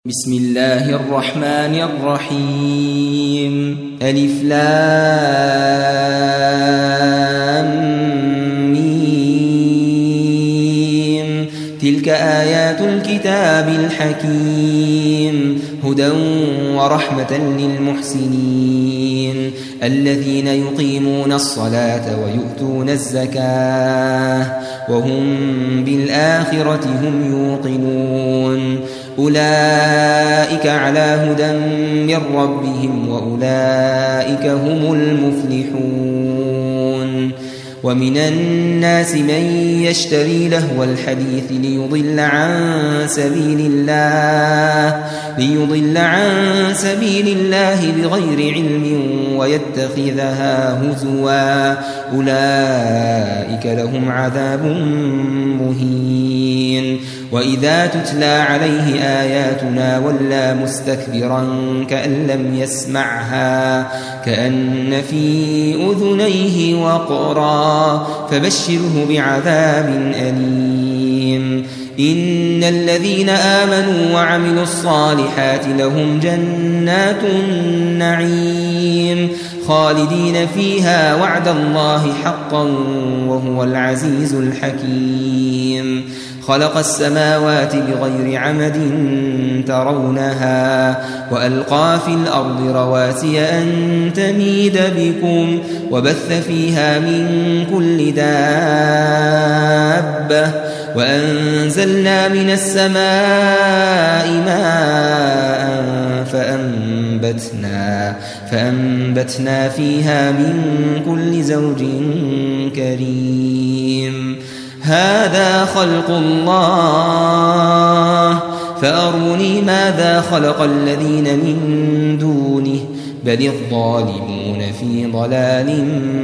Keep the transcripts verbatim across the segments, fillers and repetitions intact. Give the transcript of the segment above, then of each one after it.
بسم الله الرحمن الرحيم ألف لام ميم تلك آيات الكتاب الحكيم هدى ورحمة للمحسنين الذين يقيمون الصلاة ويؤتون الزكاة وهم بالآخرة هم يوقنون أولئك على هدى من ربهم وأولئك هم المفلحون ومن الناس من يشتري لهو الحديث ليضل عن سبيل الله ليضل عن سبيل الله بغير علم ويتخذها هزوا أولئك لهم عذاب مهين وإذا تتلى عليه آياتنا ولى مستكبرا كأن لم يسمعها كأن في أذنيه وقرا فبشره بعذاب أليم إن الذين آمنوا وعملوا الصالحات لهم جنات النعيم خالدين فيها وعد الله حقا وهو العزيز الحكيم خلق السماوات بغير عمد ترونها وألقى في الأرض رواسي أن تميد بكم وبث فيها من كل دابة وأنزلنا من السماء ماء فأنبتنا, فأنبتنا فيها من كل زوج كريم هذا خلق الله فأروني ماذا خلق الذين من دونه بل الظالمون في ضلال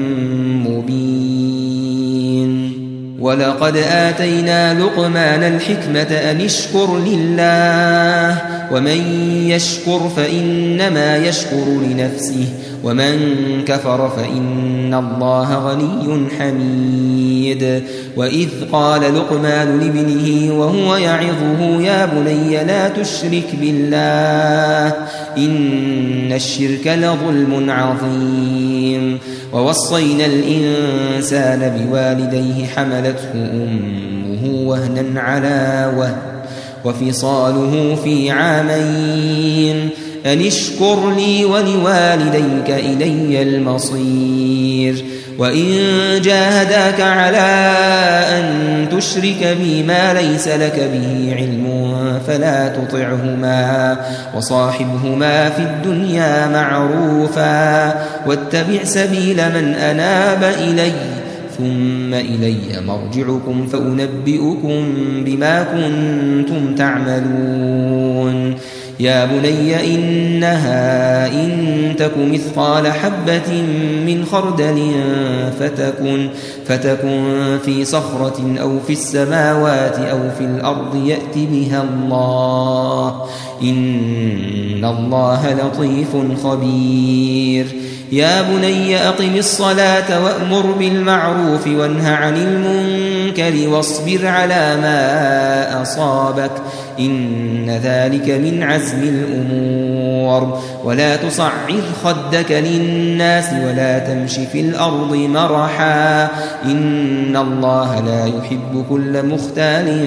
مبين ولقد آتينا لقمان الحكمة أن اشكر لله ومن يشكر فإنما يشكر لنفسه ومن كفر فإن الله غني حميد وإذ قال لقمان لابنه وهو يعظه يا بني لا تشرك بالله إن الشرك لظلم عظيم ووصينا الإنسان بوالديه حملته أمه وهنا على وهن وفصاله في عامين أن اشكر لي ولوالديك إلي المصير وإن جاهداك على أن تشرك بي ما ليس لك به علم فلا تطعهما وصاحبهما في الدنيا معروفا واتبع سبيل من أناب إلي ثم إلي مرجعكم فأنبئكم بما كنتم تعملون يا بني إنها إن تك مثقال حبة من خردل فتكن, فتكن في صخرة أو في السماوات أو في الأرض يأت بها الله إن الله لطيف خبير يا بني أقم الصلاة وأمر بالمعروف وانه عن المنكر واصبر على ما أصابك إن ذلك من عزم الأمور ولا تصعر خدك للناس ولا تمش في الأرض مرحا إن الله لا يحب كل مختال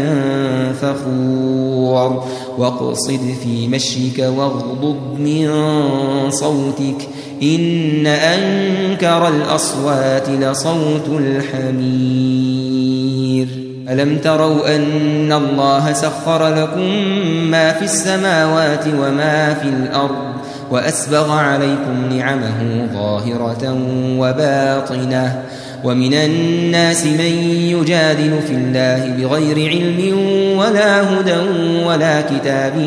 فخور واقصد في مشيك واغضض من صوتك إن أنكر الأصوات لصوت الحمير ألم تروا أن الله سخر لكم ما في السماوات وما في الأرض وأسبغ عليكم نعمه ظاهرة وباطنة ومن الناس من يجادل في الله بغير علم ولا هدى ولا كتاب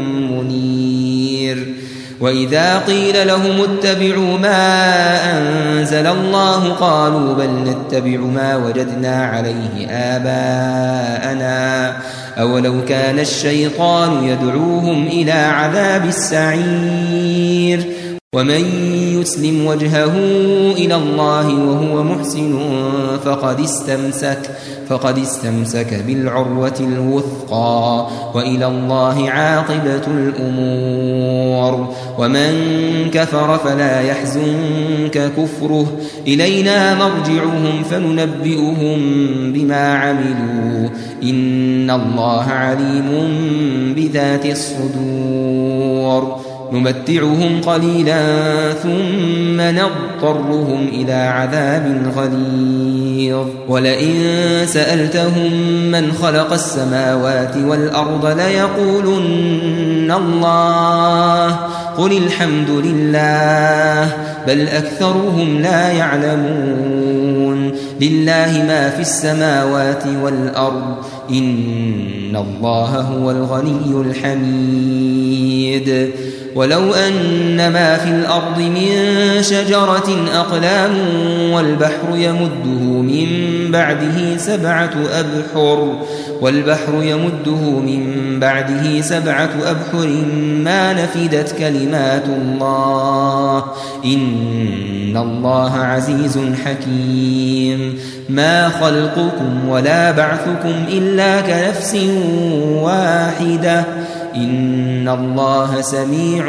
منير وإذا قيل لهم اتبعوا ما أنزل الله قالوا بل نتبع ما وجدنا عليه آباءنا أولو كان الشيطان يدعوهم إلى عذاب السعير ومن يسلم وجهه إلى الله وهو محسن فقد استمسك فقد استمسك بالعروة الوثقى وإلى الله عاقبة الأمور. ومن كفر فلا يحزنك كفره إلينا مرجعهم فننبئهم بما عملوا إن الله عليم بذات الصدور. نمتعهم قليلا ثم نضطرهم إلى عذاب غليظ. ولئن سألتهم من خلق السماوات والأرض ليقولن الله قل الحمد لله بل أكثرهم لا يعلمون. لله ما في السماوات والأرض إن الله هو الغني الحميد. ولو أن ما في الأرض من شجرة أقلام والبحر يمده من بعده سبعة أبحر والبحر يمده من بعده سبعة أبحر ما نفدت كلمات الله إن الله عزيز حكيم. ما خلقكم ولا بعثكم إلا كنفس واحدة إن الله سميع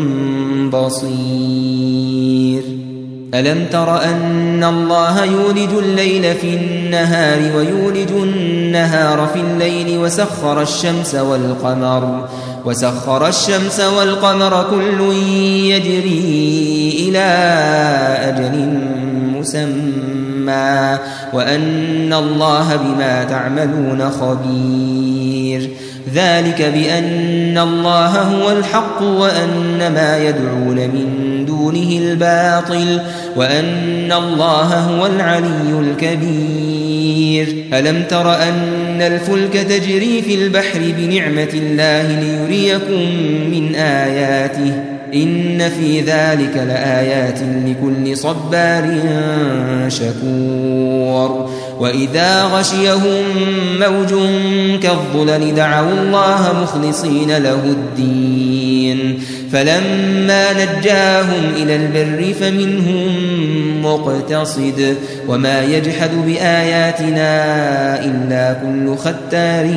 بصير. ألم تر أن الله يولج الليل في النهار ويولج النهار في الليل وسخر الشمس والقمر وسخر الشمس والقمر كل يجري إلى أجل مسمى وأن الله بما تعملون خبير. ذلك بأن الله هو الحق وأن ما يدعون من دونه الباطل وأن الله هو العلي الكبير. ألم تر أن الفلك تجري في البحر بنعمة الله ليريكم من آياته إن في ذلك لآيات لكل صبار شكور. وإذا غشيهم موج كالظلل دعوا الله مخلصين له الدين فلما نجاهم إلى البر فمنهم مقتصد وما يجحد بآياتنا إلا كل ختار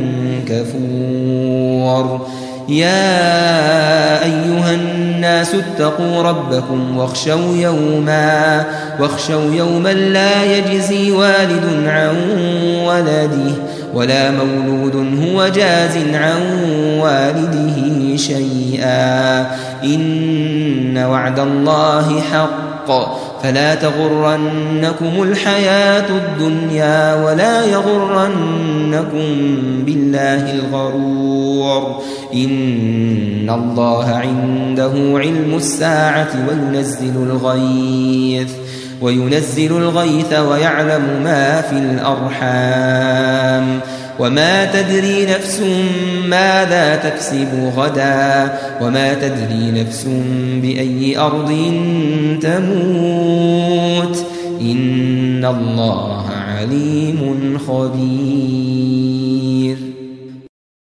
كفور. يا أيها الناس اتقوا ربكم واخشوا يوما واخشوا يوما لا يجزي والد عن ولده ولا مولود هو جاز عن والده شيئا إن وعد الله حق فلا تغرنكم الحياة الدنيا ولا يغرنكم بالله الغرور. إن الله عنده علم الساعة وينزل الغيث وينزل الغيث ويعلم ما في الأرحام وما تدري نفس ماذا تكسب غدا وما تدري نفس بأي أرض تموت إن الله عليم خبير.